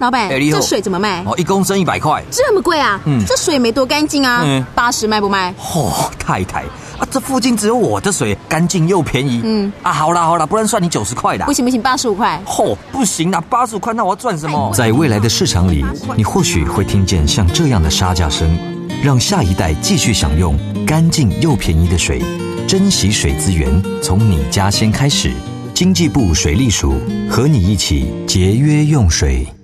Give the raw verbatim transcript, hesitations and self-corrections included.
老板， 哎你好这水怎么卖？ 哦，一公升一百块。 这么贵啊？ 嗯这水没多干净啊。 嗯八十卖不卖？ 哦，太太啊，这附近只有我的水，干净又便宜。 嗯啊，好啦好啦，不然算你九十块啦不。行不行，八十五块。 哦，不行啦，八十五块，那我要赚什么？ 在未来的市场里，你或许会听见像这样的杀价声，让下一代继续享用干净又便宜的水。珍惜水资源，从你家先开始。经济部水利署和你一起节约用水。